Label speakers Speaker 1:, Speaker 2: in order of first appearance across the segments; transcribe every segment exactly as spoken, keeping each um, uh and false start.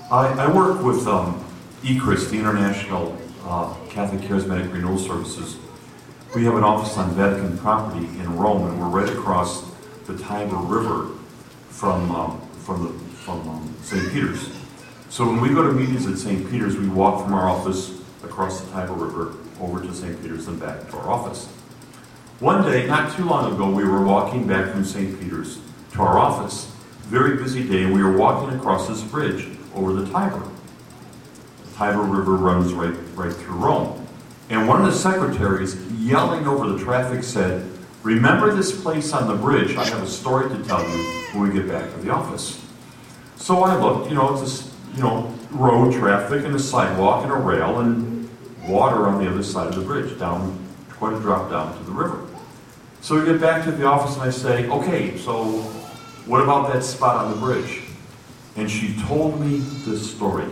Speaker 1: I, I work with um, E C R I S, the International uh, Catholic Charismatic Renewal Services. We have an office on Vatican property in Rome, and we're right across the Tiber River from um, from the from um, Saint Peter's. So when we go to meetings at Saint Peter's, we walk from our office across the Tiber River over to Saint Peter's and back to our office. One day, not too long ago, we were walking back from Saint Peter's to our office. Very busy day, and we were walking across this bridge over the Tiber. The Tiber River runs right, right through Rome. And one of the secretaries, yelling over the traffic, said, "Remember this place on the bridge? I have a story to tell you when we get back to the office." So I looked, you know, it's this, you know, road traffic and a sidewalk and a rail and water on the other side of the bridge, down, quite a drop down to the river. So we get back to the office and I say, "Okay, so what about that spot on the bridge?" And she told me this story.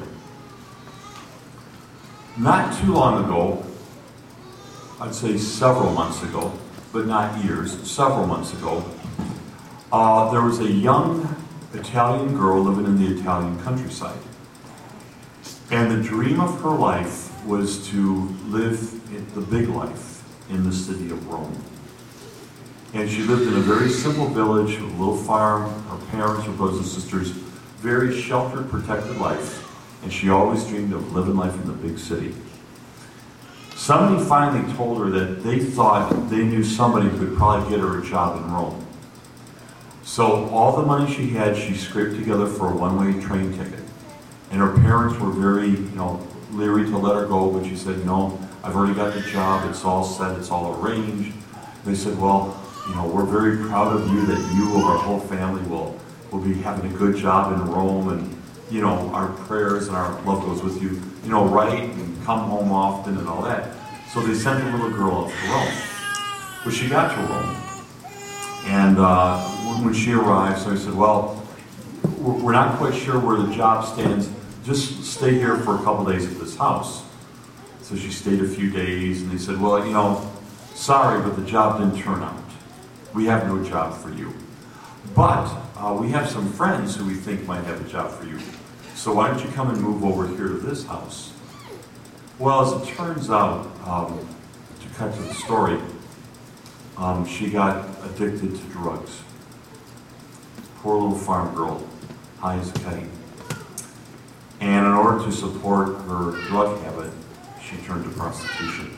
Speaker 1: Not too long ago, I'd say several months ago, but not years, several months ago, uh, there was a young Italian girl living in the Italian countryside. And the dream of her life was to live in the big life in the city of Rome. And she lived in a very simple village, a little farm, her parents, her brothers and sisters, very sheltered, protected life. And she always dreamed of living life in the big city. Somebody finally told her that they thought they knew somebody who could probably get her a job in Rome. So all the money she had, she scraped together for a one-way train ticket. And her parents were very, you know, leery to let her go, but she said, "No, I've already got the job, it's all set, it's all arranged." They said, "Well, you know, we're very proud of you that you and our whole family will, will be having a good job in Rome, and, you know, our prayers and our love goes with you. You know, write and come home often and all that." So they sent the little girl up to Rome. But she got to Rome. And uh, when she arrived, so I said, "Well, we're not quite sure where the job stands. Just stay here for a couple days at this house." So she stayed a few days, and they said, "Well, you know, sorry, but the job didn't turn out. We have no job for you. But uh, we have some friends who we think might have a job for you. So why don't you come and move over here to this house?" Well, as it turns out, um, to cut to the story, um, she got addicted to drugs. Poor little farm girl, high as a kite. And in order to support her drug habit, she turned to prostitution.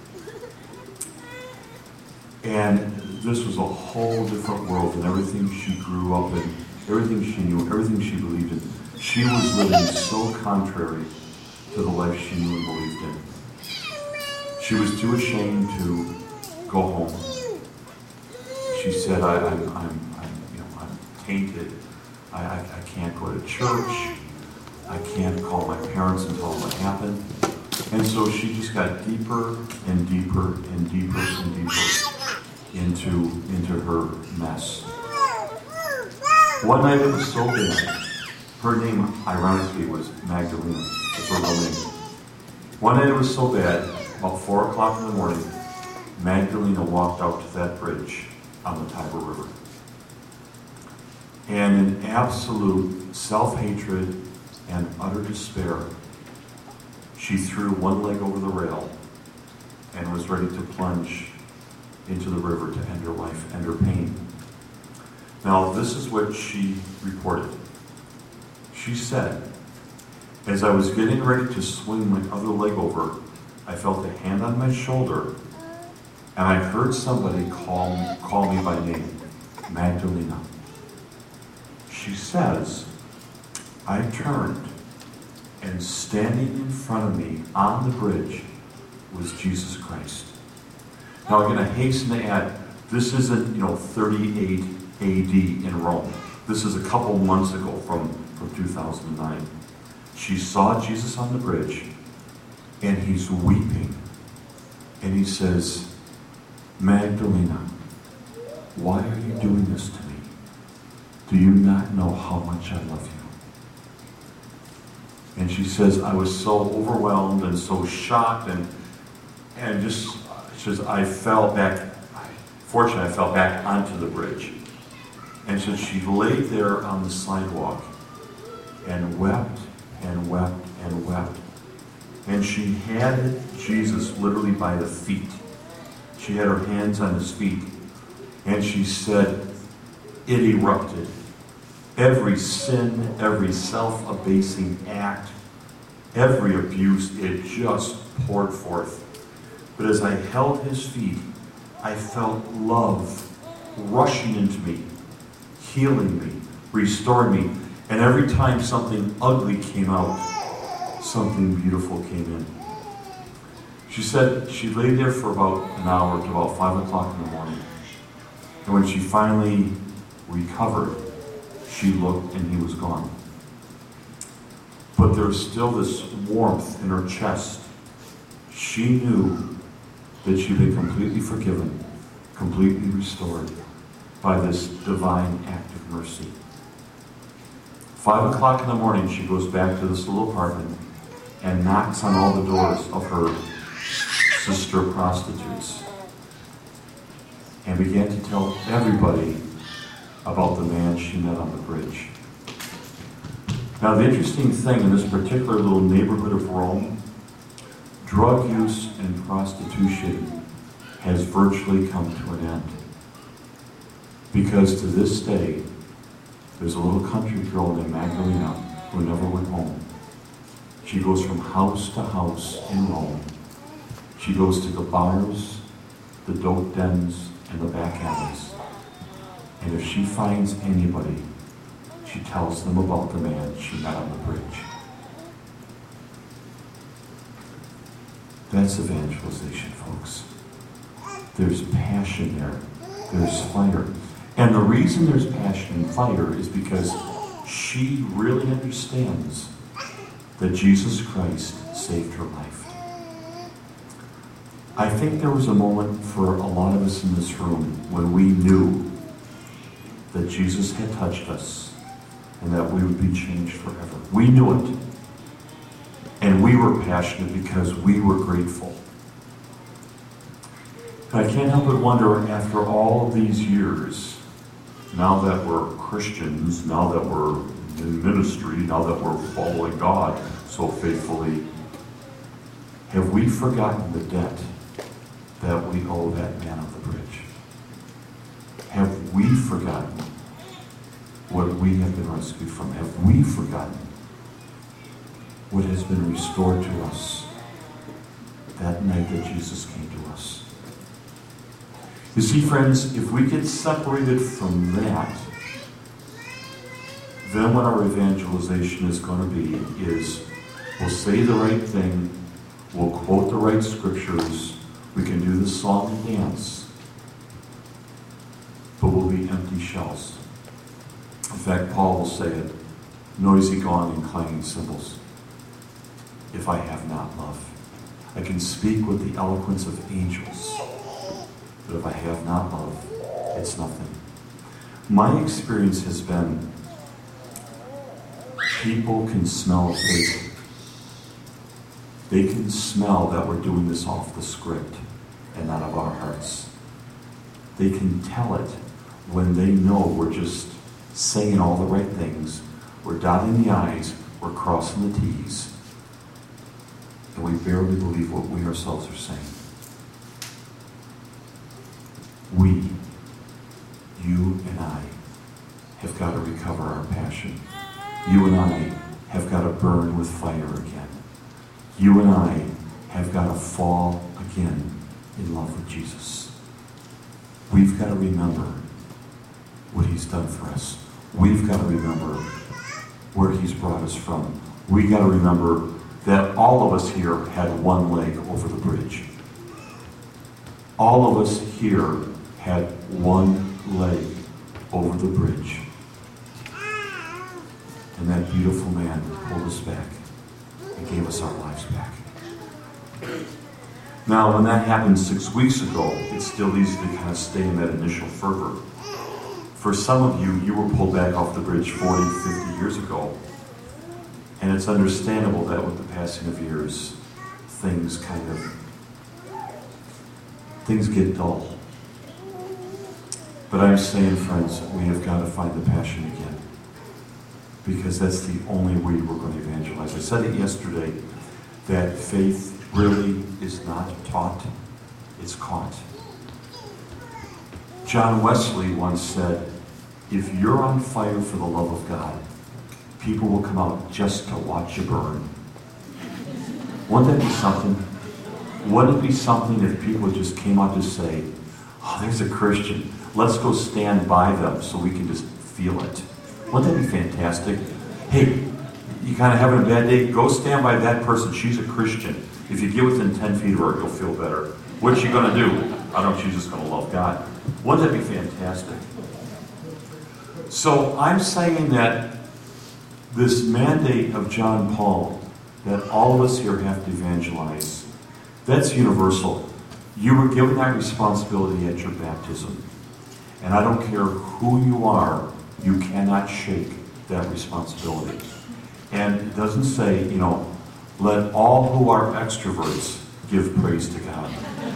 Speaker 1: And this was a whole different world than everything she grew up in, everything she knew, everything she believed in. She was living so contrary to the life she knew and believed in. She was too ashamed to go home. She said, I, I'm, I'm, I'm, you know, I'm tainted. I, I, I can't go to church. I can't call my parents and tell them what happened. And so she just got deeper and deeper and deeper and deeper into, into her mess. One night it was so bad. Her name, ironically, was Magdalena. That's her real name. One night it was so bad, about four o'clock in the morning, Magdalena walked out to that bridge on the Tiber River. And in absolute self-hatred and utter despair, she threw one leg over the rail and was ready to plunge into the river to end her life, end her pain. Now, this is what she reported. She said, "As I was getting ready to swing my other leg over, I felt a hand on my shoulder, and I heard somebody call, call me by name, Magdalena." She says, "I turned, and standing in front of me on the bridge was Jesus Christ." Now, I'm going to hasten to add, this isn't, you know, thirty-eight A D in Rome. This is a couple months ago from, from two thousand nine. She saw Jesus on the bridge, and he's weeping. And he says, "Magdalena, why are you doing this to me? Do you not know how much I love you?" And she says, "I was so overwhelmed and so shocked, and and just, she says, I fell back, fortunately I fell back onto the bridge." And so she laid there on the sidewalk and wept wept and wept. And she had Jesus literally by the feet. She had her hands on his feet. And she said, it erupted. Every sin, every self-abasing act, every abuse, it just poured forth. But as I held his feet, I felt love rushing into me, healing me, restoring me. And every time something ugly came out, something beautiful came in. She said she lay there for about an hour to about five o'clock in the morning. And when she finally recovered, she looked and he was gone. But there was still this warmth in her chest. She knew that she'd been completely forgiven, completely restored by this divine act of mercy. Five o'clock in the morning, she goes back to this little apartment and knocks on all the doors of her sister prostitutes and began to tell everybody about the man she met on the bridge. Now, the interesting thing in this particular little neighborhood of Rome, drug use and prostitution has virtually come to an end. Because to this day, there's a little country girl named Magdalena who never went home. She goes from house to house in Rome. She goes to the bars, the dope dens, and the back alleys. And if she finds anybody, she tells them about the man she met on the bridge. That's evangelization, folks. There's passion there. There's fire. And the reason there's passion and fire is because she really understands that Jesus Christ saved her life. I think there was a moment for a lot of us in this room when we knew that Jesus had touched us and that we would be changed forever. We knew it. And we were passionate because we were grateful. But I can't help but wonder, after all of these years, now that we're Christians, now that we're in ministry, now that we're following God so faithfully, have we forgotten the debt that we owe that man on the bridge? Have we forgotten what we have been rescued from? Have we forgotten what has been restored to us that night that Jesus came to us? You see, friends, if we get separated from that, then what our evangelization is going to be is we'll say the right thing, we'll quote the right scriptures, we can do the song and dance, but we'll be empty shells. In fact, Paul will say it, noisy gong and clanging cymbals. If I have not love, I can speak with the eloquence of angels, but if I have not love, it's nothing. My experience has been people can smell faith. They can smell that we're doing this off the script and not of our hearts. They can tell it when they know we're just saying all the right things. We're dotting the I's, we're crossing the T's, and we barely believe what we ourselves are saying. We, you and I, have got to recover our passion. You and I have got to burn with fire again. You and I have got to fall again in love with Jesus. We've got to remember what he's done for us. We've got to remember where he's brought us from. We've got to remember that all of us here had one leg over the bridge. All of us here had one leg over the bridge. And that beautiful man pulled us back and gave us our lives back. Now, when that happened six weeks ago, it's still easy to kind of stay in that initial fervor. For some of you, you were pulled back off the bridge forty, fifty years ago. And it's understandable that with the passing of years, things kind of, things get dull. But I'm saying, friends, we have got to find the passion again. because that's the only way we're going to evangelize. I said it yesterday, that faith really is not taught, it's caught. John Wesley once said, if you're on fire for the love of God, people will come out just to watch you burn. Wouldn't that be something? Wouldn't it be something if people just came out to say, oh, there's a Christian. Let's go stand by them so we can just feel it. Wouldn't that be fantastic? Hey, you kind of having a bad day? Go stand by that person. She's a Christian. If you get within ten feet of her, you'll feel better. What's she going to do? I don't know, she's just going to love God. Wouldn't that be fantastic? So I'm saying that this mandate of John Paul, that all of us here have to evangelize, that's universal. You were given that responsibility at your baptism. And I don't care who you are, you cannot shake that responsibility. And it doesn't say, you know, let all who are extroverts give praise to God.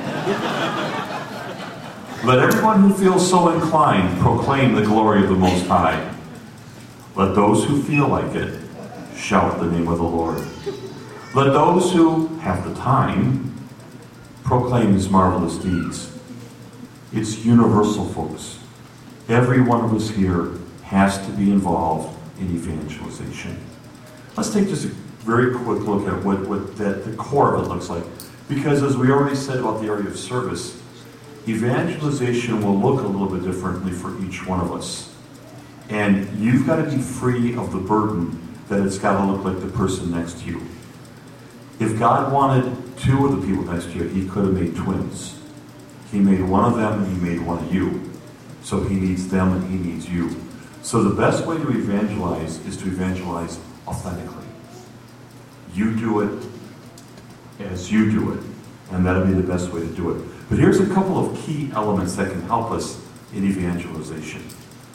Speaker 1: Let everyone who feels so inclined proclaim the glory of the Most High. Let those who feel like it shout the name of the Lord. Let those who have the time proclaim His marvelous deeds. It's universal, folks. Every one of us here has to be involved in evangelization. Let's take just a very quick look at what, what that, the core of it looks like. Because as we already said about the area of service, evangelization will look a little bit differently for each one of us. And you've got to be free of the burden that it's got to look like the person next to you. If God wanted two of the people next to you, He could have made twins. He made one of them and He made one of you. So He needs them and He needs you. So the best way to evangelize is to evangelize authentically. You do it as you do it. And that'll be the best way to do it. But here's a couple of key elements that can help us in evangelization.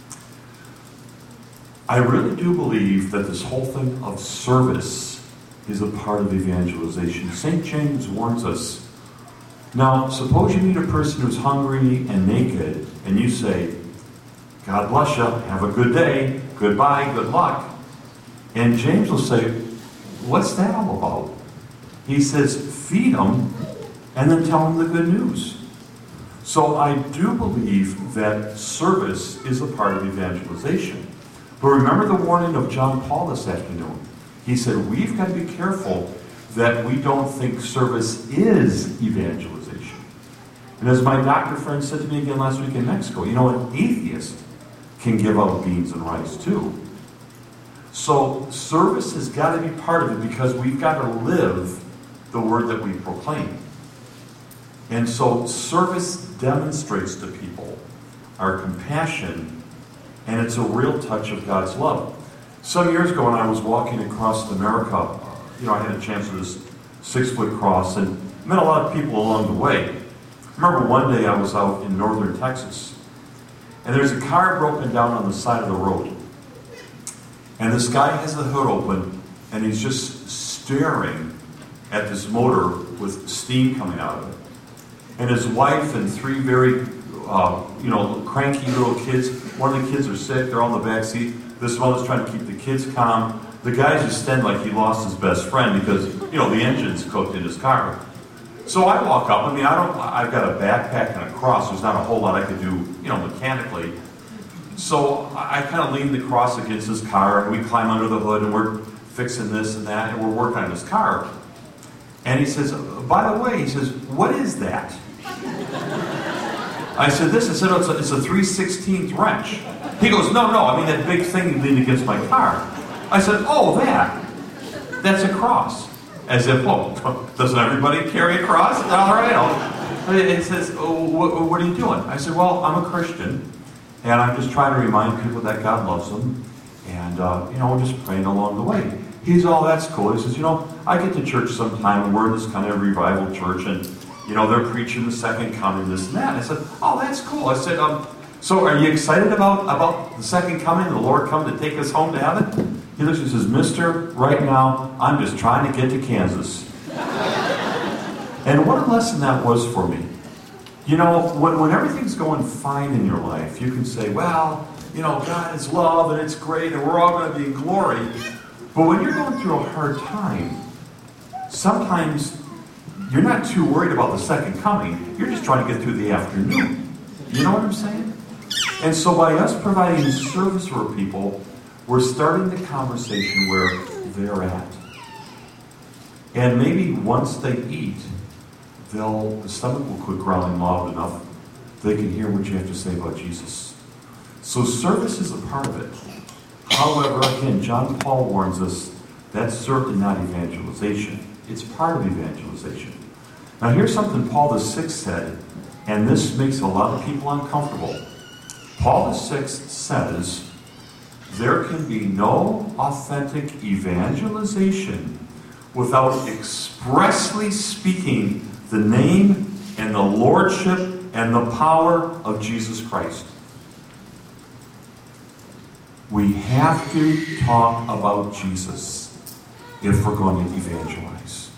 Speaker 1: I really do believe that this whole thing of service is a part of evangelization. Saint James warns us. Now, suppose you meet a person who's hungry and naked, and you say, God bless you, have a good day, goodbye, good luck. And James will say, what's that all about? He says, feed them, and then tell them the good news. So I do believe that service is a part of evangelization. But remember the warning of John Paul this afternoon. He said, we've got to be careful that we don't think service is evangelization. And as my doctor friend said to me again last week in Mexico, you know, an atheist can give out beans and rice too. So service has got to be part of it because we've got to live the word that we proclaim. And so service demonstrates to people our compassion, and it's a real touch of God's love. Some years ago when I was walking across America, you know, I had a chance of this six-foot cross and met a lot of people along the way. I remember one day I was out in northern Texas, and there's a car broken down on the side of the road. And this guy has the hood open, and he's just staring at this motor with steam coming out of it. And his wife and three very, uh, you know, cranky little kids. One of the kids are sick, they're all in the back seat. This mother's trying to keep the kids calm. The guy's just standing like he lost his best friend because, you know, the engine's cooked in his car. So I walk up. I mean, I don't, I've got a backpack and a cross. There's not a whole lot I could do, you know, mechanically. So I, I kind of lean the cross against his car, and we climb under the hood, and we're fixing this and that, and we're working on his car. And he says, by the way, he says, what is that? I said, this. I said, oh, it's a, it's a three sixteenth wrench. He goes, no, no, I mean that big thing you leaned against my car. I said, oh, that. That's a cross. As if, well, doesn't everybody carry a cross? All right. He says, oh, what, what are you doing? I said, well, I'm a Christian, and I'm just trying to remind people that God loves them, and, uh, you know, we're just praying along the way. He's, oh, that's cool. He says, you know, I get to church sometime, and we're in this kind of revival church, and, you know, they're preaching the second coming, this and that. I said, oh, that's cool. I said, um, so are you excited about, about the second coming, the Lord come to take us home to heaven? He looks and says, mister, right now, I'm just trying to get to Kansas. And what a lesson that was for me. You know, when, when everything's going fine in your life, you can say, well, you know, God is love and it's great and we're all going to be in glory. But when you're going through a hard time, sometimes you're not too worried about the second coming. You're just trying to get through the afternoon. You know what I'm saying? And so by us providing service for people, we're starting the conversation where they're at. And maybe once they eat, they'll the stomach will quit growling loud enough they can hear what you have to say about Jesus. So service is a part of it. However, again, John Paul warns us that's certainly not evangelization. It's part of evangelization. Now here's something Paul the Sixth said, and this makes a lot of people uncomfortable. Paul the Sixth says, there can be no authentic evangelization without expressly speaking the name and the lordship and the power of Jesus Christ. We have to talk about Jesus if we're going to evangelize.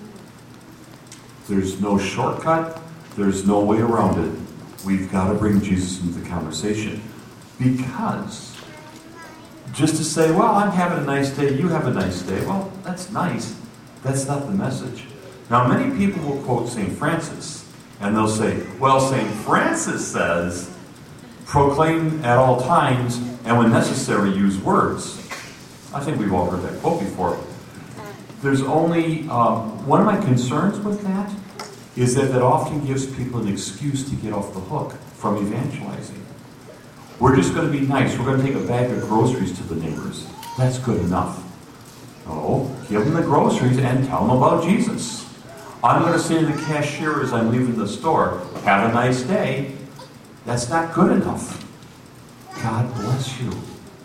Speaker 1: There's no shortcut. There's no way around it. We've got to bring Jesus into the conversation. Because just to say, well, I'm having a nice day, you have a nice day, well, that's nice. That's not the message. Now, many people will quote Saint Francis, and they'll say, well, Saint Francis says, proclaim at all times, and when necessary, use words. I think we've all heard that quote before. There's only, um, one of my concerns with that is that that often gives people an excuse to get off the hook from evangelizing. We're just going to be nice. We're going to take a bag of groceries to the neighbors. That's good enough. No, give them the groceries and tell them about Jesus. I'm going to say to the cashier as I'm leaving the store, have a nice day. That's not good enough. God bless you.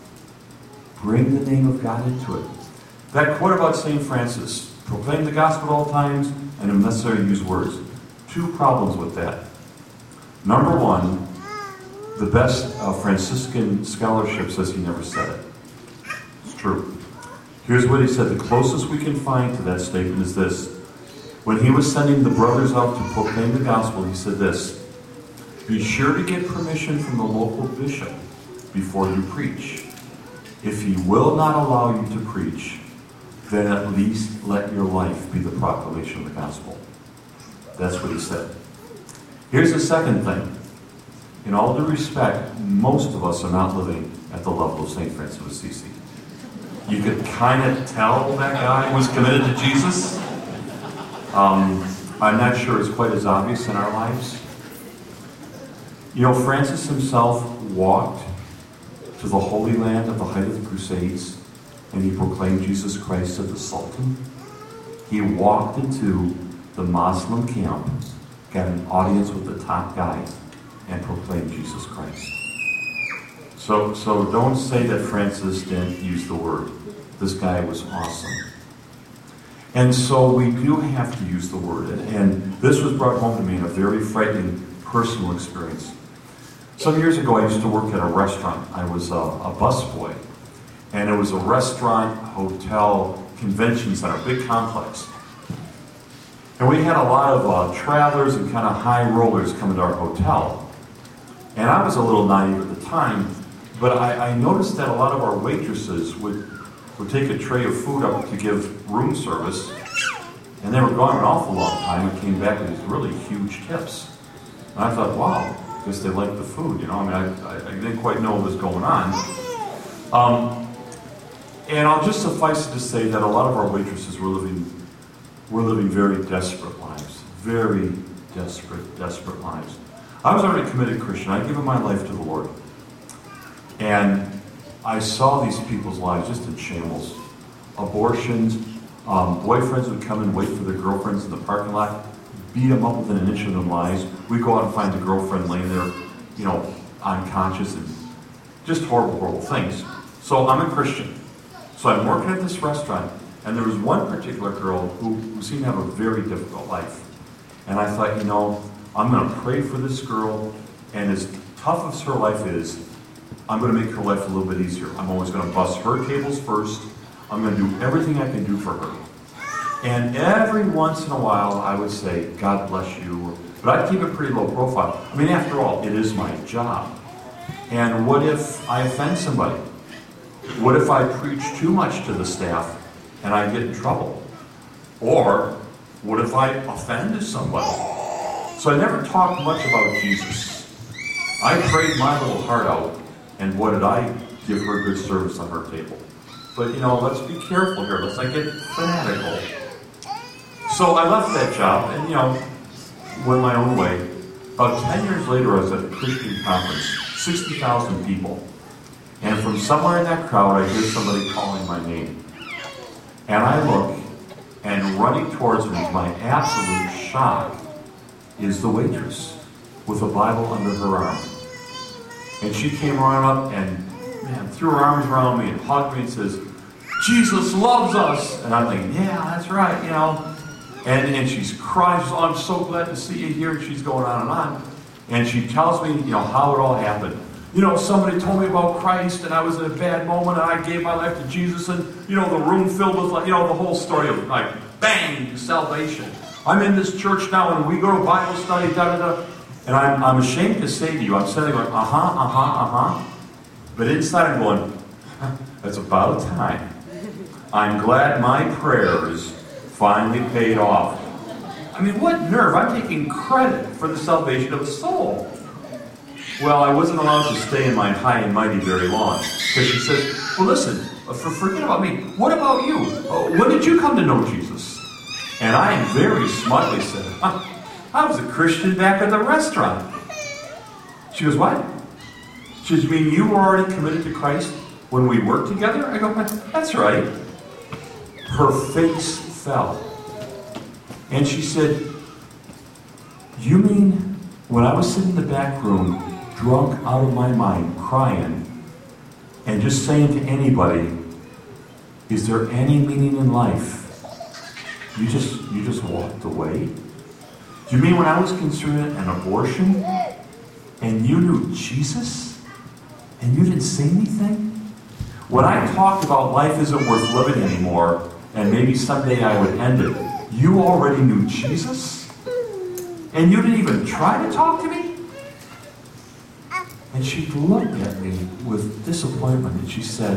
Speaker 1: Bring the name of God into it. That quote about Saint Francis, proclaim the gospel at all times, and if necessary, use words. Two problems with that. Number one, the best uh, Franciscan scholarship says he never said it. It's true. Here's what he said. The closest we can find to that statement is this. When he was sending the brothers out to proclaim the gospel, he said this, be sure to get permission from the local bishop before you preach. If he will not allow you to preach, then at least let your life be the proclamation of the gospel. That's what he said. Here's the second thing. In all due respect, most of us are not living at the level of Saint Francis of Assisi. You could kind of tell that guy was committed to Jesus. Um, I'm not sure it's quite as obvious in our lives. You know, Francis himself walked to the Holy Land at the height of the Crusades, and he proclaimed Jesus Christ to the Sultan. He walked into the Muslim camp, got an audience with the top guy, and proclaimed Jesus Christ. So, so don't say that Francis didn't use the word. This guy was awesome. And so we do have to use the word. And, and this was brought home to me in a very frightening personal experience. Some years ago, I used to work at a restaurant. I was a, a busboy. And it was a restaurant, hotel, convention center, big complex. And we had a lot of uh, travelers and kind of high rollers come into our hotel. And I was a little naive at the time, but I, I noticed that a lot of our waitresses would, would take a tray of food up to give room service, and they were gone an awful long time and came back with these really huge tips. And I thought, wow, I guess they liked the food, you know? I mean, I, I, I didn't quite know what was going on. Um, and I'll just suffice it to say that a lot of our waitresses were living, were living very desperate lives. Very desperate, desperate lives. I was already a committed Christian. I'd given my life to the Lord. And I saw these people's lives just in shambles. Abortions, um, boyfriends would come and wait for their girlfriends in the parking lot, beat them up within an inch of their lives. We'd go out and find the girlfriend laying there, you know, unconscious, and just horrible, horrible things. So I'm a Christian. So I'm working at this restaurant, and there was one particular girl who, who seemed to have a very difficult life. And I thought, you know, I'm going to pray for this girl, and as tough as her life is, I'm going to make her life a little bit easier. I'm always going to bust her tables first. I'm going to do everything I can do for her. And every once in a while, I would say, God bless you. But I'd keep it pretty low profile. I mean, after all, it is my job. And what if I offend somebody? What if I preach too much to the staff and I get in trouble? Or what if I offend somebody? So I never talked much about Jesus. I prayed my little heart out, and what did I give her good service on her table? But, you know, let's be careful here. Let's not get fanatical. So I left that job and, you know, went my own way. About ten years later, I was at a Christian conference, sixty thousand people. And from somewhere in that crowd, I hear somebody calling my name. And I look, and running towards me, to my absolute shock, is the waitress with a Bible under her arm. And she came running up and, man, threw her arms around me and hugged me and says, "Jesus loves us." And I'm thinking, yeah, that's right, you know. And, and she's crying, she's, "Oh, I'm so glad to see you here." And she's going on and on. And she tells me, you know, how it all happened. You know, somebody told me about Christ, and I was in a bad moment, and I gave my life to Jesus, and, you know, the room filled with, like, you know, the whole story of, like, bang, salvation. I'm in this church now, and we go to Bible study, da-da-da. And I'm, I'm ashamed to say to you, I'm sitting there going, uh-huh, uh-huh, uh-huh. But inside I'm going, that's about time. I'm glad my prayers finally paid off. I mean, what nerve. I'm taking credit for the salvation of a soul. Well, I wasn't allowed to stay in my high and mighty very long. Because she says, well, listen, for, forget about me. What about you? Oh, when did you come to know Jesus? And I very smugly said, huh, I was a Christian back at the restaurant. She goes, what? She goes, you mean you were already committed to Christ when we worked together? I go, that's right. Her face fell. And she said, you mean when I was sitting in the back room, drunk out of my mind, crying, and just saying to anybody, is there any meaning in life? You just you just walked away? Do you mean when I was considering an abortion, and you knew Jesus, and you didn't say anything? When I talked about life isn't worth living anymore, and maybe someday I would end it, you already knew Jesus? And you didn't even try to talk to me? And she looked at me with disappointment and she said,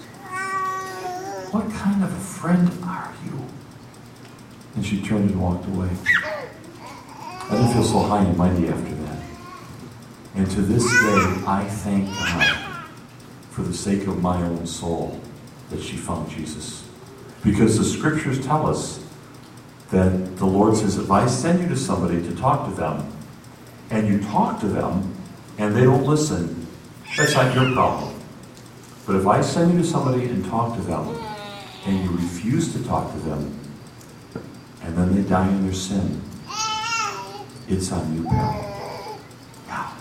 Speaker 1: what kind of a friend are you? And she turned and walked away. I didn't feel so high and mighty after that. And to this day, I thank God for the sake of my own soul that she found Jesus. Because the scriptures tell us that the Lord says, if I send you to somebody to talk to them, and you talk to them, and they don't listen, that's not your problem. But if I send you to somebody and talk to them, and you refuse to talk to them, and then they die in their sin, it's on you, pal. Yeah.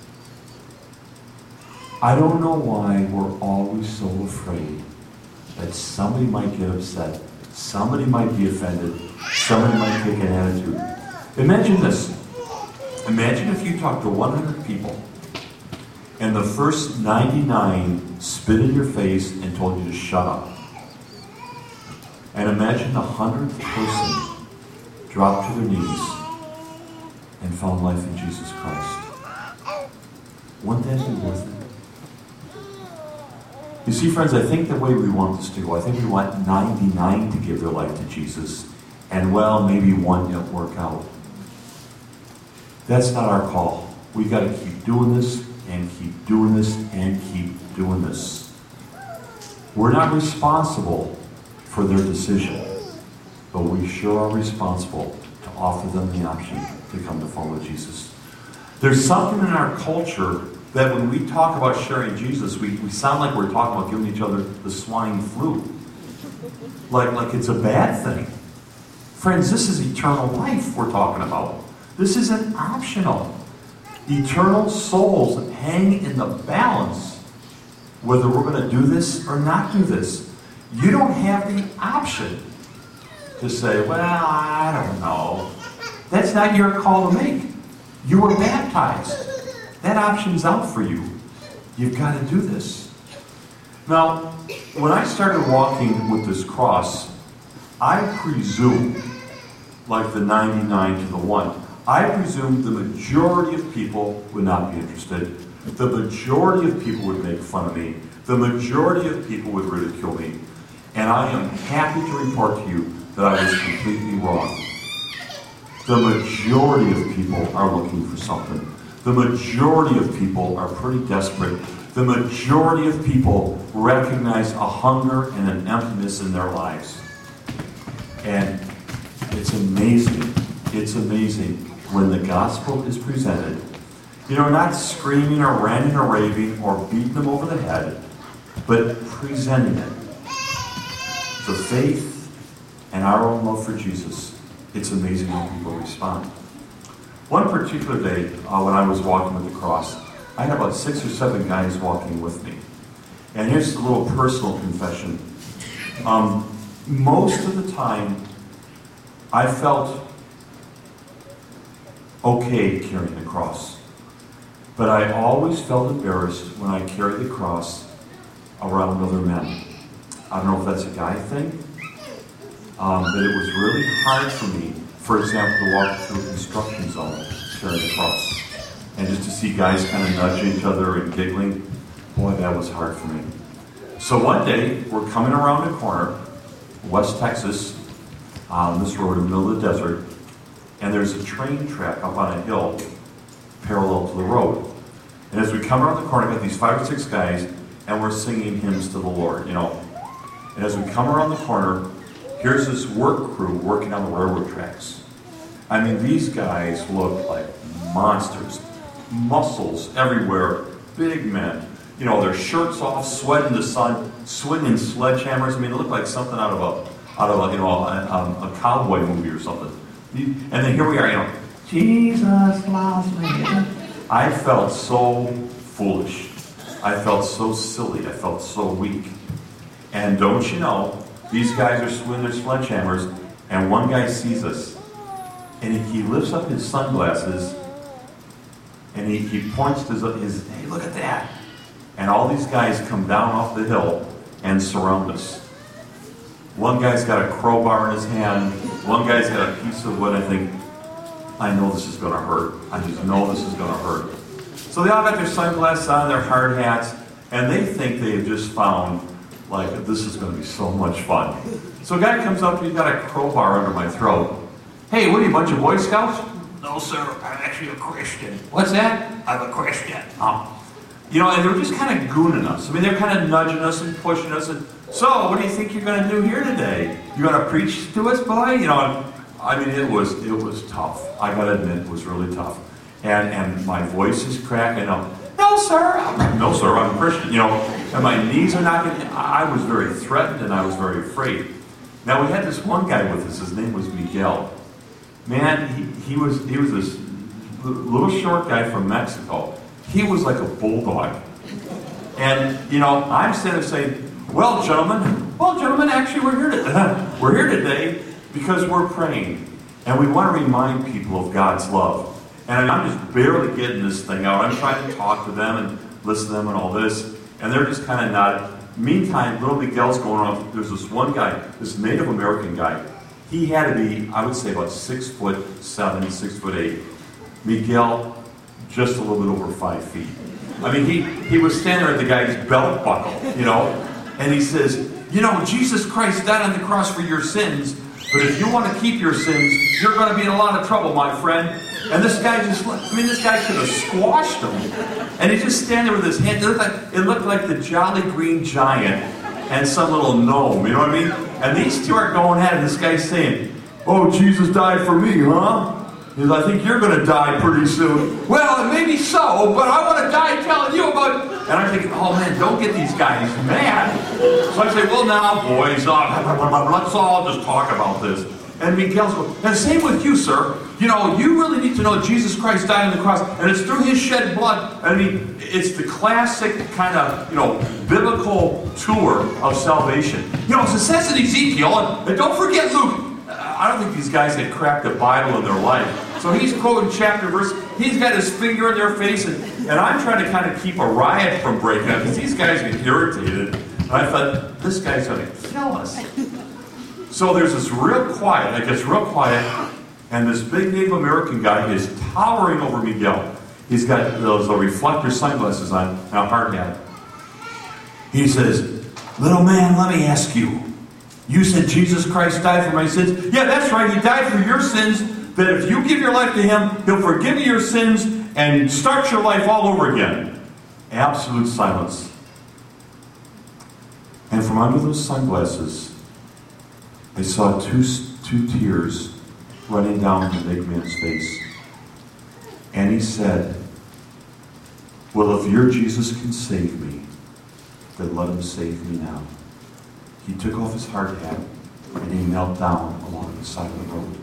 Speaker 1: I don't know why we're always so afraid that somebody might get upset, somebody might be offended, somebody might take an attitude. Imagine this. Imagine if you talk to one hundred people and the first ninety-nine spit in your face and told you to shut up. And imagine the hundredth person dropped to their knees and found life in Jesus Christ. Wouldn't that be worth it? You see, friends, I think the way we want this to go, I think we want ninety-nine to give their life to Jesus, and well, maybe one didn't work out. That's not our call. We've got to keep doing this, and keep doing this, and keep doing this. We're not responsible for their decision, but we sure are responsible to offer them the option to come to follow Jesus. There's something in our culture that when we talk about sharing Jesus, we, we sound like we're talking about giving each other the swine flu. Like, like it's a bad thing. Friends, this is eternal life we're talking about. This isn't optional. Eternal souls hang in the balance whether we're going to do this or not do this. You don't have the option to say, well, I don't know. That's not your call to make. You were baptized. That option's out for you. You've got to do this. Now, when I started walking with this cross, I presumed, like the ninety-nine to the one, I presumed the majority of people would not be interested. The majority of people would make fun of me. The majority of people would ridicule me. And I am happy to report to you that I was completely wrong. The majority of people are looking for something. The majority of people are pretty desperate. The majority of people recognize a hunger and an emptiness in their lives. And it's amazing, it's amazing when the gospel is presented. You know, not screaming or ranting or raving or beating them over the head, but presenting it. The faith and our own love for Jesus. It's amazing how people respond. One particular day, uh, when I was walking with the cross, I had about six or seven guys walking with me. And here's a little personal confession. Um, most of the time, I felt okay carrying the cross. But I always felt embarrassed when I carried the cross around other men. I don't know if that's a guy thing, um, but it was really hard for me, for example, to walk through a construction zone carrying the cross. And just to see guys kind of nudge each other and giggling, boy, that was hard for me. So one day, we're coming around a corner, West Texas, on this road in the middle of the desert, and there's a train track up on a hill parallel to the road. And as we come around the corner, we got these five or six guys, and we're singing hymns to the Lord, you know. And as we come around the corner, here's this work crew working on the railroad tracks. I mean, these guys look like monsters. Muscles everywhere, big men. You know, their shirts off, sweating in the sun, swinging sledgehammers. I mean, it looked like something out of a, out of a, you know, a, a cowboy movie or something. And then here we are, you know, Jesus loves me. I felt so foolish. I felt so silly. I felt so weak. And don't you know, these guys are swinging their sledgehammers, and one guy sees us, and he, he lifts up his sunglasses, and he, he points to his, his, hey, look at that. And all these guys come down off the hill and surround us. One guy's got a crowbar in his hand. One guy's got a piece of wood. I think, I know this is going to hurt. I just know this is going to hurt. So they all got their sunglasses on, their hard hats, and they think they have just found, like, this is going to be so much fun. So a guy comes up, he's got a crowbar under my throat. Hey, what are you, a bunch of Boy Scouts? No, sir, I'm actually a Christian. What's that? I'm a Christian. Oh. You know, and they were just kind of gooning us. I mean, they're kind of nudging us and pushing us. And so, what do you think you're going to do here today? You going to preach to us, boy? You know, I mean, it was it was tough. I got to admit, it was really tough. And and my voice is cracking up. No, sir. I'm, no, sir. I'm a Christian. You know, and my knees are not getting. I was very threatened and I was very afraid. Now we had this one guy with us. His name was Miguel. Man, he, he was he was this little short guy from Mexico. He was like a bulldog. And, you know, I'm standing there saying, well, gentlemen, well, gentlemen, actually, we're here today. We're here today because we're praying. And we want to remind people of God's love. And I'm just barely getting this thing out. I'm trying to talk to them and listen to them and all this. And they're just kind of nodding. Meantime, little Miguel's going on. There's this one guy, this Native American guy. He had to be, I would say, about six foot seven, six foot eight. Miguel, just a little bit over five feet. I mean, he, he was standing there at the guy's belt buckle, you know, and he says, you know, Jesus Christ died on the cross for your sins, but if you want to keep your sins, you're going to be in a lot of trouble, my friend. And this guy just, I mean, this guy could have squashed him. And he's just standing there with his hand. It looked like, it looked like the Jolly Green Giant and some little gnome, you know what I mean? And these two are going at it, and this guy's saying, oh, Jesus died for me, huh? He says, I think you're going to die pretty soon. Well, it may be so, but I want to die telling you about... And I'm thinking, oh, man, don't get these guys mad. So I say, well, now, boys, uh, let's all just talk about this. And Miguel's going, and same with you, sir. You know, you really need to know Jesus Christ died on the cross, and it's through his shed blood. I mean, it's the classic kind of, you know, biblical tour of salvation. You know, it says in Ezekiel, and, and don't forget Luke, I don't think these guys had cracked a Bible in their life. So he's quoting chapter verse. He's got his finger in their face, and, and I'm trying to kind of keep a riot from breaking out because these guys get irritated. And I thought, this guy's going to kill us. So there's this real quiet. It gets real quiet, and this big Native American guy is towering over Miguel. He's got those uh, reflector sunglasses on and a hard hat. He says, little man, let me ask you. You said Jesus Christ died for my sins? Yeah, that's right. He died for your sins. That if you give your life to Him, He'll forgive you your sins and start your life all over again. Absolute silence. And from under those sunglasses, I saw two, two tears running down the big man's face. And he said, well, if your Jesus can save me, then let Him save me now. He took off his hard hat and he knelt down along the side of the road.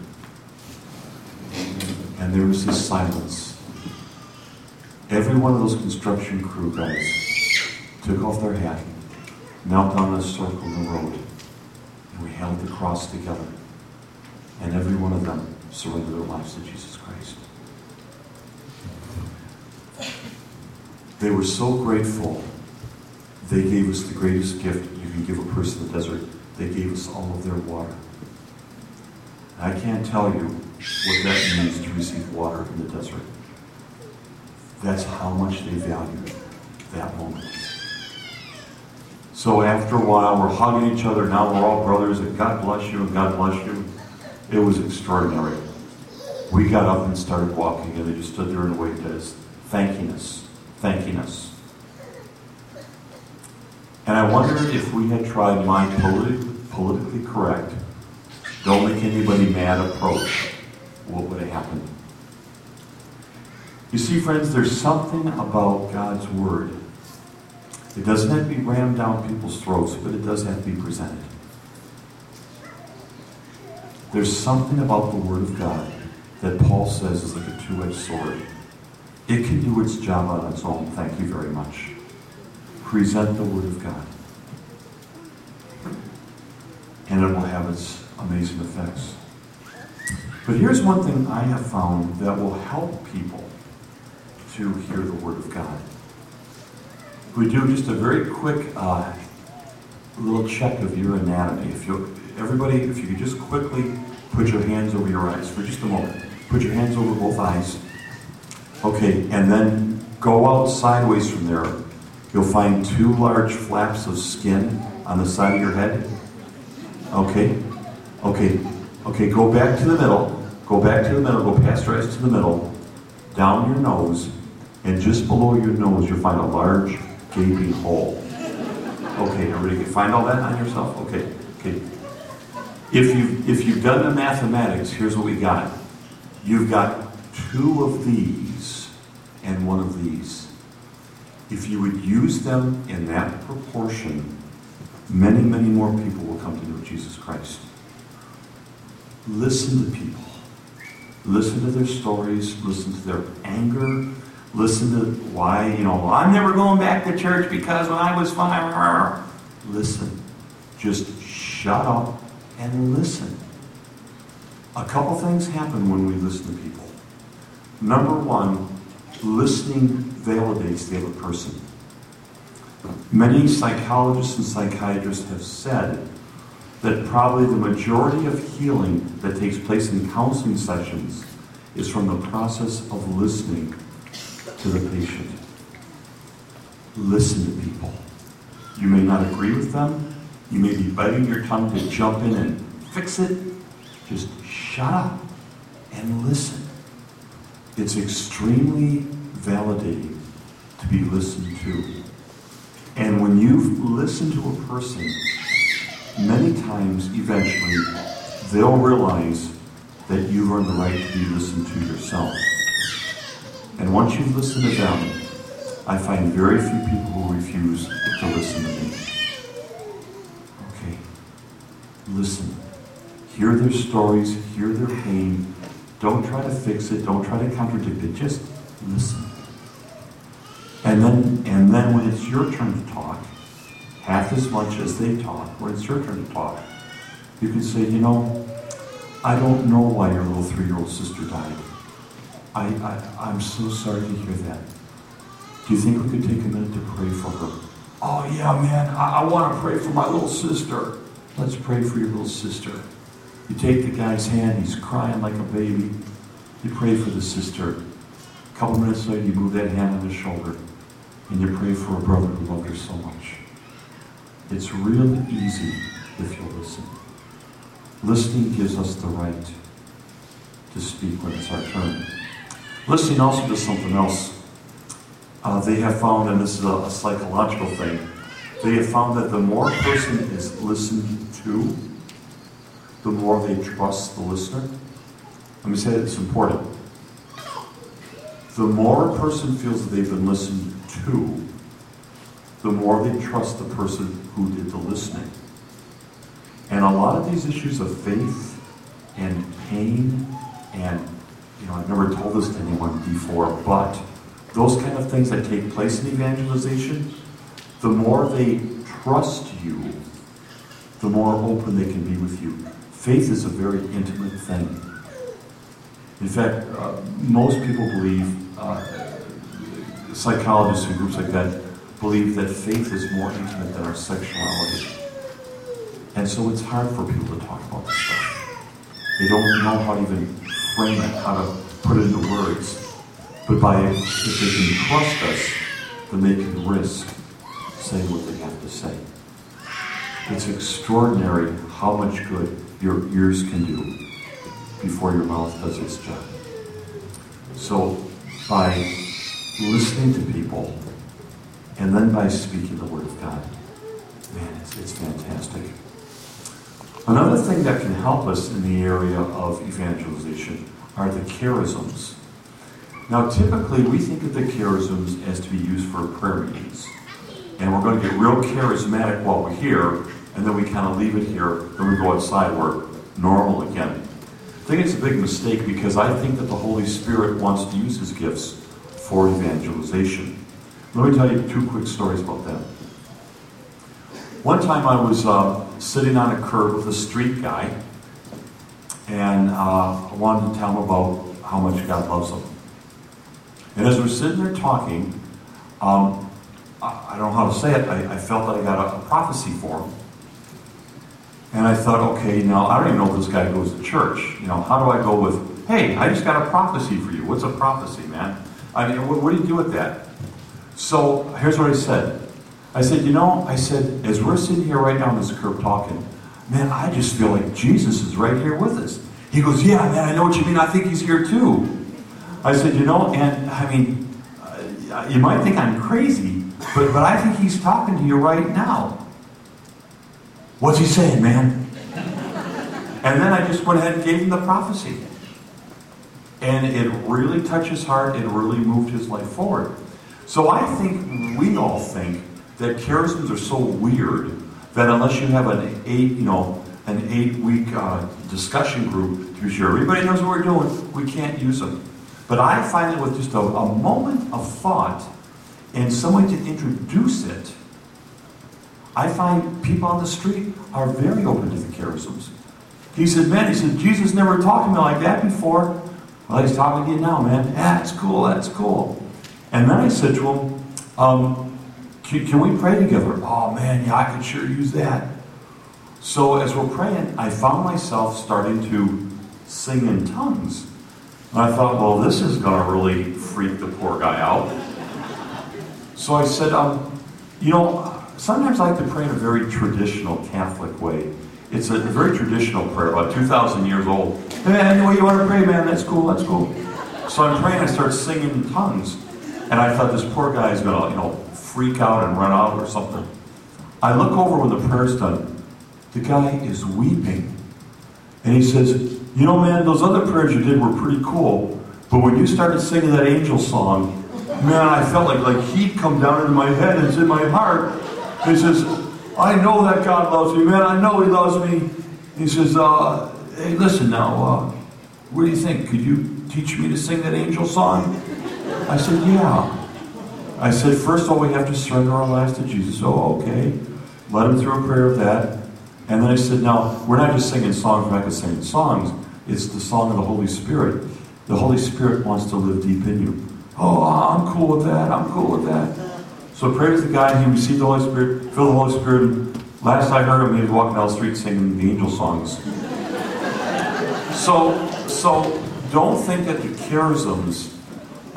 Speaker 1: And there was this silence. Every one of those construction crew guys took off their hat, knelt down in a circle in the road, and we held the cross together. And every one of them surrendered their lives to Jesus Christ. They were so grateful. They gave us the greatest gift you can give a person in the desert. They gave us all of their water. And I can't tell you what that means to receive water in the desert. That's how much they valued that moment. So after a while, we're hugging each other. Now we're all brothers, and God bless you, and God bless you. It was extraordinary. We got up and started walking, and they just stood there and waited at us, thanking us, thanking us. And I wondered if we had tried my politi- politically correct, don't make anybody mad approach, what would have happened? You see, friends, there's something about God's Word. It doesn't have to be rammed down people's throats, but it does have to be presented. There's something about the Word of God that Paul says is like a two-edged sword. It can do its job on its own. Thank you very much. Present the Word of God. And it will have its amazing effects. But here's one thing I have found that will help people to hear the Word of God. We do just a very quick uh, little check of your anatomy. If you, everybody, if you could just quickly put your hands over your eyes for just a moment. Put your hands over both eyes. Okay, and then go out sideways from there. You'll find two large flaps of skin on the side of your head. Okay, okay, okay, go back to the middle. Go back to the middle, go past your eyes to the middle, down your nose, and just below your nose you'll find a large gaping hole. Okay, everybody find all that on yourself? Okay, okay. If you've, if you've done the mathematics, here's what we got. You've got two of these and one of these. If you would use them in that proportion, many, many more people will come to know Jesus Christ. Listen to people. Listen to their stories. Listen to their anger. Listen to why, you know, I'm never going back to church because when I was five. Listen. Just shut up and listen. A couple things happen when we listen to people. Number one, listening validates the other person. Many psychologists and psychiatrists have said that probably the majority of healing that takes place in counseling sessions is from the process of listening to the patient. Listen to people. You may not agree with them. You may be biting your tongue to jump in and fix it. Just shut up and listen. It's extremely validating to be listened to. And when you listen to a person, many times, eventually, they'll realize that you've earned the right to be listened to yourself. And once you've listened to them, I find very few people who refuse to listen to me. Okay, listen. Hear their stories, hear their pain. Don't try to fix it, don't try to contradict it, just listen. And then, and then when it's your turn to talk, half as much as they talk, when it's your turn to talk, you can say, you know, I don't know why your little three-year-old sister died. I, I, I'm so sorry to hear that. Do you think we could take a minute to pray for her? Oh yeah, man, I, I want to pray for my little sister. Let's pray for your little sister. You take the guy's hand, he's crying like a baby. You pray for the sister. A couple minutes later, you move that hand on his shoulder and you pray for a brother who loved her so much. It's real easy if you listen. Listening gives us the right to speak when it's our turn. Listening also does something else. Uh, they have found, and this is a, a psychological thing, they have found that the more a person is listened to, the more they trust the listener. Let me say it's important. The more a person feels that they've been listened to, the more they trust the person who did the listening. And a lot of these issues of faith and pain, and, you know, I've never told this to anyone before, but those kind of things that take place in evangelization, the more they trust you, the more open they can be with you. Faith is a very intimate thing. In fact, uh, most people believe, uh, psychologists and groups like that, believe that faith is more intimate than our sexuality. And so it's hard for people to talk about this stuff. They don't know how to even frame it, how to put it into words. But by, if they can trust us, then they can risk saying what they have to say. It's extraordinary how much good your ears can do before your mouth does its job. So by listening to people and then by speaking the Word of God, man, it's, it's fantastic. Another thing that can help us in the area of evangelization are the charisms. Now, typically, we think of the charisms as to be used for prayer meetings. And we're going to get real charismatic while we're here, and then we kind of leave it here, then we go outside, we're normal again. I think it's a big mistake because I think that the Holy Spirit wants to use His gifts for evangelization. Let me tell you two quick stories about that. One time I was uh, sitting on a curb with a street guy, and uh, I wanted to tell him about how much God loves him. And as we're sitting there talking, um, I, I don't know how to say it, I, I felt that I got a, a prophecy for him. And I thought, okay, now I don't even know if this guy goes to church. You know, how do I go with, hey, I just got a prophecy for you. What's a prophecy, man? I mean, what, what do you do with that? So here's what I said. I said, you know, I said, as we're sitting here right now on this curb talking, man, I just feel like Jesus is right here with us. He goes, yeah, man, I know what you mean. I think He's here too. I said, you know, and I mean, uh, you might think I'm crazy, but, but I think He's talking to you right now. What's He saying, man? And then I just went ahead and gave him the prophecy. And it really touched his heart. It really moved his life forward. So I think we all think that charisms are so weird that unless you have an eight, you know, an eight-week uh, discussion group to be sure everybody knows what we're doing, we can't use them. But I find that with just a, a moment of thought and someone to introduce it, I find people on the street are very open to the charisms. He said, man, he said, Jesus never talked to me like that before. Well, He's talking to you now, man. Yeah, that's cool, that's cool. And then I said to him, um, can, can we pray together? Oh, man, yeah, I could sure use that. So as we're praying, I found myself starting to sing in tongues. And I thought, well, this is going to really freak the poor guy out. So I said, um, you know, sometimes I like to pray in a very traditional Catholic way. It's a very traditional prayer, about two thousand years old. Hey, anyway you want to pray, man, that's cool, that's cool. So I'm praying, I start singing in tongues. And I thought this poor guy is going to, you know, freak out and run out or something. I look over when the prayer's done. The guy is weeping. And he says, you know, man, those other prayers you did were pretty cool, but when you started singing that angel song, man, I felt like, like heat come down into my head and it's in my heart. He says, I know that God loves me, man. I know He loves me. He says, uh, hey, listen now, uh, what do you think? Could you teach me to sing that angel song? I said, yeah. I said, first of all, we have to surrender our lives to Jesus. Oh, okay. Led him through a prayer of that. And then I said, now, we're not just singing songs, we're not just singing songs. It's the song of the Holy Spirit. The Holy Spirit wants to live deep in you. Oh, I'm cool with that. I'm cool with that. So I prayed with the guy, and he received the Holy Spirit, filled the Holy Spirit. And last I heard him, he was walking down the street singing the angel songs. So, so don't think that the charisms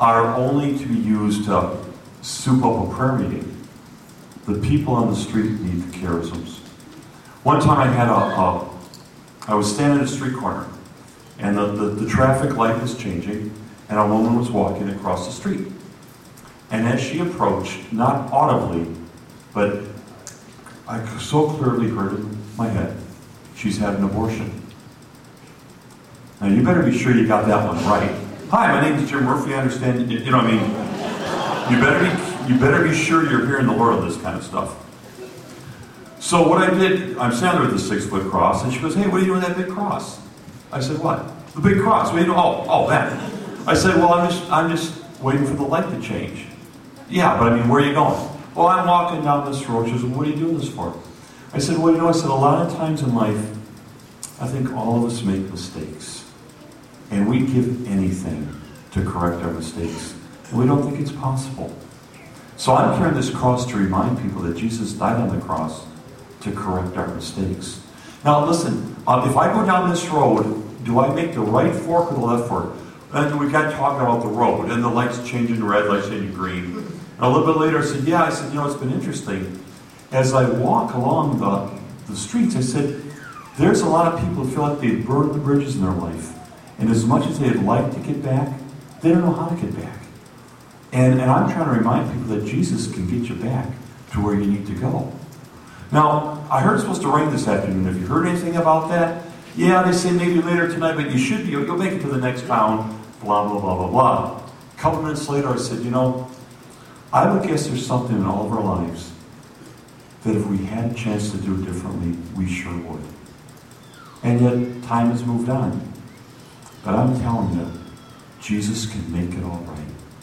Speaker 1: are only to be used to soup up a prayer meeting. The people on the street need the charisms. One time I had a, a I was standing at a street corner, and the, the, the traffic light was changing, and a woman was walking across the street. And as she approached, not audibly, but I so clearly heard in my head, she's had an abortion. Now you better be sure you got that one right. Hi, my name is Jim Murphy. I understand. You, you know, what I mean, you better be you better be sure you're hearing the Lord of this kind of stuff. So what I did, I'm standing there with the six-foot cross, and she goes, "Hey, what are you doing with that big cross?" I said, "What? The big cross? What are you doing?" Oh, oh, that. I said, "Well, I'm just I'm just waiting for the light to change." "Yeah, but I mean, where are you going?" "Well, I'm walking down this road." She goes, "What are you doing this for?" I said, "Well, you know," I said, "a lot of times in life, I think all of us make mistakes. And we give anything to correct our mistakes. And we don't think it's possible. So I'm carrying this cross to remind people that Jesus died on the cross to correct our mistakes." Now listen, uh, if I go down this road, do I make the right fork or the left fork? And we got talking about the road, and the lights changing to red, lights changing to green. And a little bit later I said, yeah, I said, you know, it's been interesting. As I walk along the, the streets, I said, there's a lot of people who feel like they've burned the bridges in their life. And as much as they'd like to get back, they don't know how to get back. And, and I'm trying to remind people that Jesus can get you back to where you need to go. Now, I heard it's supposed to rain this afternoon. Have you heard anything about that? Yeah, they say maybe later tonight, but you should be. You'll make it to the next town, blah, blah, blah, blah, blah. A couple minutes later, I said, you know, I would guess there's something in all of our lives that if we had a chance to do it differently, we sure would. And yet, time has moved on. But I'm telling you, Jesus can make it all right.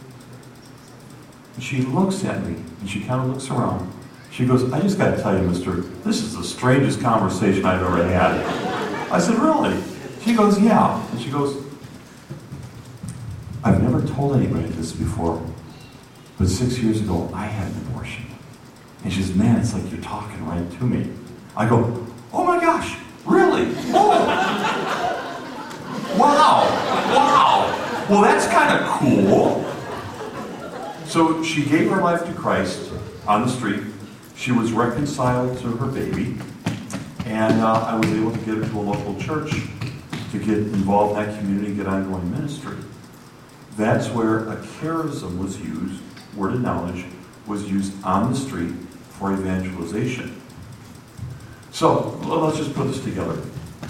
Speaker 1: And she looks at me, and she kind of looks around. She goes, I just got to tell you, mister, this is the strangest conversation I've ever had. I said, really? She goes, yeah. And she goes, I've never told anybody this before, but six years ago, I had an abortion. And she says, man, it's like you're talking right to me. I go, oh my gosh, really? Oh! Wow! Wow! Well, that's kind of cool. So she gave her life to Christ on the street. She was reconciled to her baby. And uh, I was able to get her to a local church to get involved in that community, get ongoing ministry. That's where a charism was used, word of knowledge, was used on the street for evangelization. So, well, let's just put this together.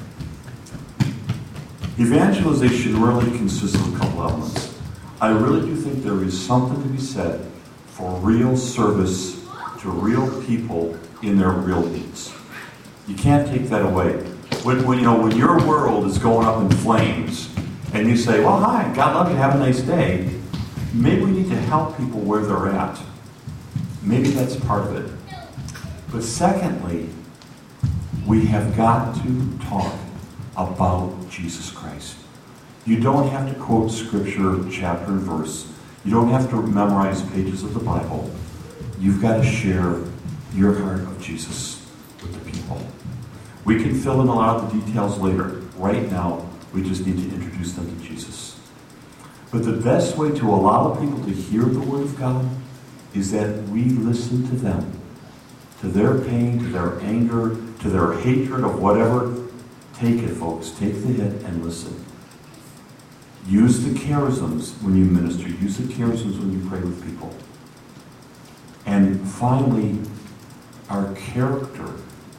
Speaker 1: Evangelization really consists of a couple elements. I really do think there is something to be said for real service to real people in their real needs. You can't take that away. When, when, you know, when your world is going up in flames and you say, well, hi, God love you, have a nice day, maybe we need to help people where they're at. Maybe that's part of it. But secondly, we have got to talk about Jesus Christ. You don't have to quote scripture, chapter and verse. You don't have to memorize pages of the Bible. You've got to share your heart of Jesus with the people. We can fill in a lot of the details later. Right now, we just need to introduce them to Jesus. But the best way to allow people to hear the Word of God is that we listen to them, to their pain, to their anger, to their hatred of whatever. Take it, folks. Take the hit and listen. Use the charisms when you minister. Use the charisms when you pray with people. And finally, our character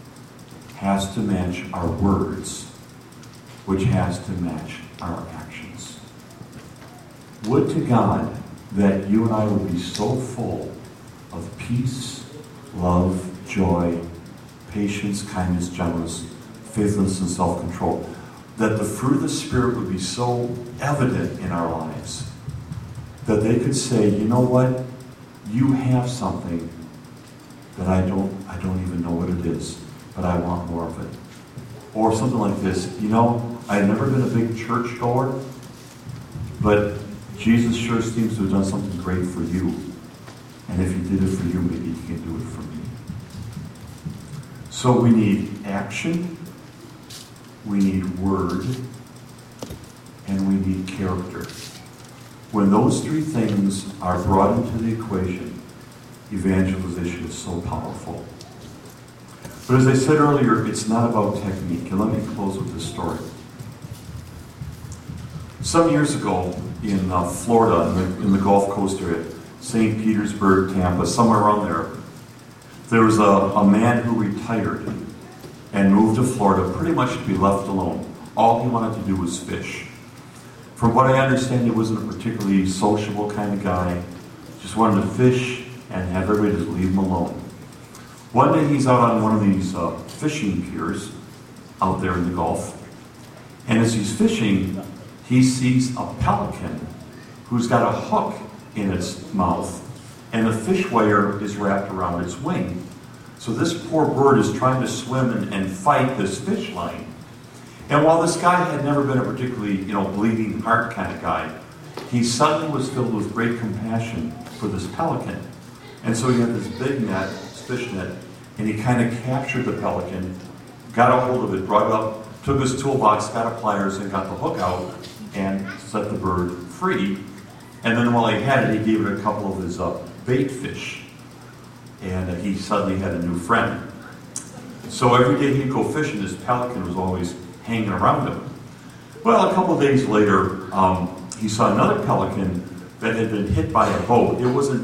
Speaker 1: has to match our words, which has to match our actions. Would to God that you and I would be so full of peace, love, joy, patience, kindness, gentleness, faithfulness, and self-control, that the fruit of the Spirit would be so evident in our lives that they could say, you know what? You have something that I don't, I don't even know what it is, but I want more of it. Or something like this, you know, I've never been a big church goer, but Jesus sure seems to have done something great for you. And if he did it for you, maybe he can do it for me. So we need action, we need word, and we need character. When those three things are brought into the equation, evangelization is so powerful. But as I said earlier, it's not about technique. And let me close with this story. Some years ago in uh, Florida, in the, in the Gulf Coast area, Saint Petersburg, Tampa, somewhere around there, there was a, a man who retired and moved to Florida pretty much to be left alone. All he wanted to do was fish. From what I understand, he wasn't a particularly sociable kind of guy. Just wanted to fish and have everybody just leave him alone. One day he's out on one of these uh, fishing piers out there in the Gulf. And as he's fishing, he sees a pelican who's got a hook in its mouth, and the fish wire is wrapped around its wing. So this poor bird is trying to swim and, and fight this fish line. And while this guy had never been a particularly, you know, bleeding heart kind of guy, he suddenly was filled with great compassion for this pelican. And so he had this big net, this fish net, and he kind of captured the pelican, got a hold of it, brought it up, took his toolbox, got a pliers, and got the hook out, and set the bird free. And then while he had it, he gave it a couple of his uh, bait fish. And uh, he suddenly had a new friend. So every day he'd go fishing, this pelican was always hanging around him. Well, a couple of days later, um, he saw another pelican that had been hit by a boat. It wasn't,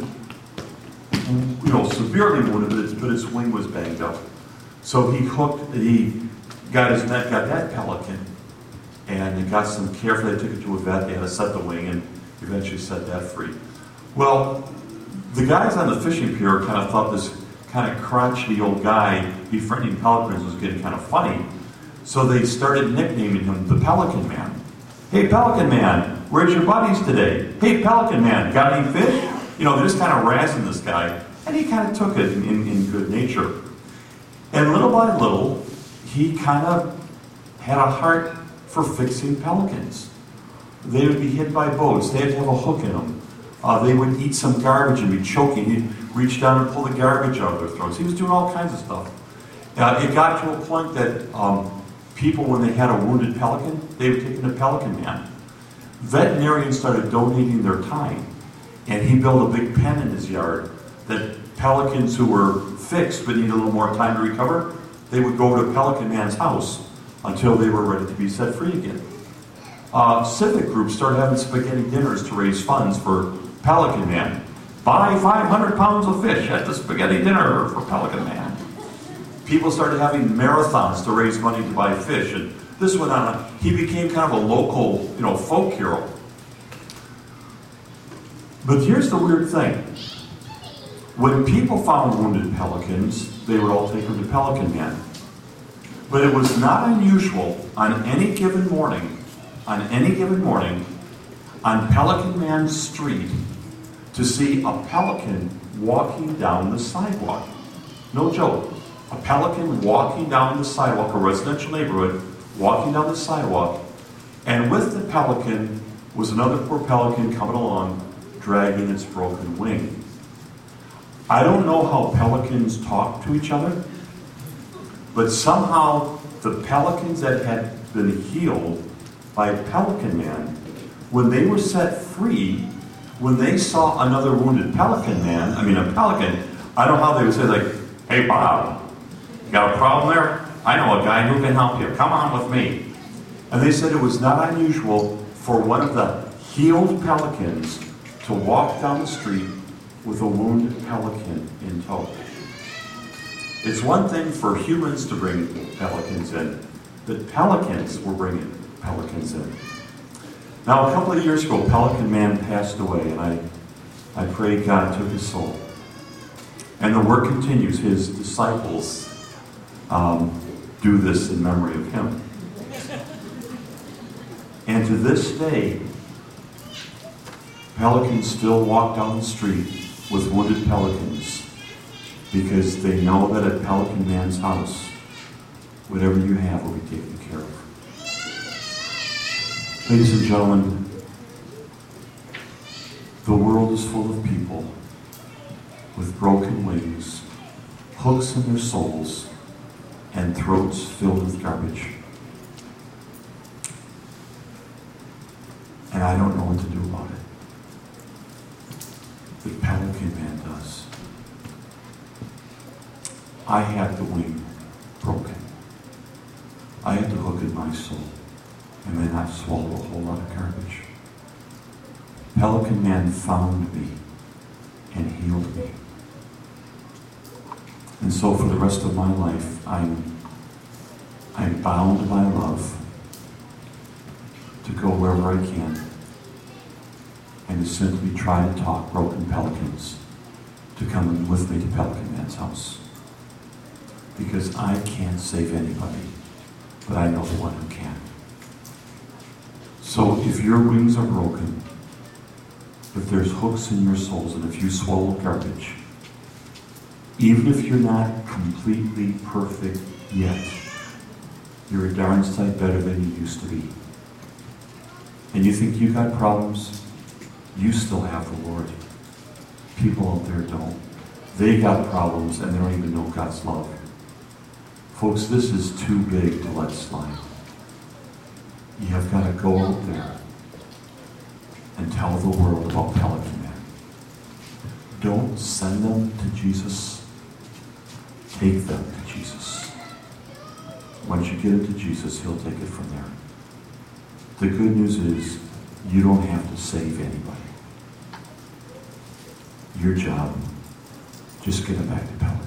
Speaker 1: you know, severely wounded, but its, but its wing was banged up. So he hooked, he got his net, got that pelican, and they got some care for that, took it to a vet, they had to set the wing, and eventually set that free. Well, the guys on the fishing pier kind of thought this kind of crotchety old guy befriending pelicans was getting kind of funny. So they started nicknaming him the Pelican Man. Hey, Pelican Man, where's your buddies today? Hey, Pelican Man, got any fish? You know, they're just kind of razzing this guy. And he kind of took it in, in, in good nature. And little by little, he kind of had a heart for fixing pelicans. They would be hit by boats. They had to have a hook in them. Uh, they would eat some garbage and be choking. He'd reach down and pull the garbage out of their throats. He was doing all kinds of stuff. Uh, it got to a point that um, people, when they had a wounded pelican, they would take him to Pelican Man. Veterinarians started donating their time, and he built a big pen in his yard that pelicans who were fixed but needed a little more time to recover, they would go to Pelican Man's house until they were ready to be set free again. Uh, civic groups started having spaghetti dinners to raise funds for Pelican Man. Buy five hundred pounds of fish at the spaghetti dinner for Pelican Man. People started having marathons to raise money to buy fish, and this went on. He became kind of a local, you know, folk hero. But here's the weird thing. When people found wounded pelicans, they would all take them to Pelican Man. But it was not unusual on any given morning, on any given morning, on Pelican Man's street, to see a pelican walking down the sidewalk. No joke. A pelican walking down the sidewalk, a residential neighborhood, walking down the sidewalk, and with the pelican was another poor pelican coming along, dragging its broken wing. I don't know how pelicans talk to each other, but somehow the pelicans that had been healed by Pelican Man, when they were set free, when they saw another wounded Pelican Man, I mean a pelican, I don't know how they would say, like, hey Bob, you got a problem there? I know a guy who can help you. Come on with me. And they said it was not unusual for one of the healed pelicans to walk down the street with a wounded pelican in tow. It's one thing for humans to bring pelicans in, but pelicans were bringing pelicans in. Now, a couple of years ago, Pelican Man passed away, and I, I pray God took his soul. And the work continues. His disciples um, do this in memory of him. And to this day, pelicans still walk down the street with wounded pelicans because they know that at Pelican Man's house, whatever you have will be taken care of. Ladies and gentlemen, the world is full of people with broken wings, hooks in their souls, and throats filled with garbage. And I don't know what to do about it. does. I had the wing broken. I had the hook in my soul, and then I swallowed a whole lot of garbage. Pelican Man found me and healed me. And so for the rest of my life, I'm, I'm bound by love to go wherever I can and to simply try to talk broken pelicans to come with me to Pelican Man's house. Because I can't save anybody, but I know the one who can. So if your wings are broken, if there's hooks in your souls, and if you swallow garbage, even if you're not completely perfect yet, you're a darn sight better than you used to be. And you think you got problems, you still have the Lord. People out there don't. They got problems and they don't even know God's love. Folks, this is too big to let slide. You have got to go out there and tell the world about Pelican Man. Don't send them to Jesus. Take them to Jesus. Once you get them to Jesus, he'll take it from there. The good news is you don't have to save anybody. Your job, just get them back to Pelican.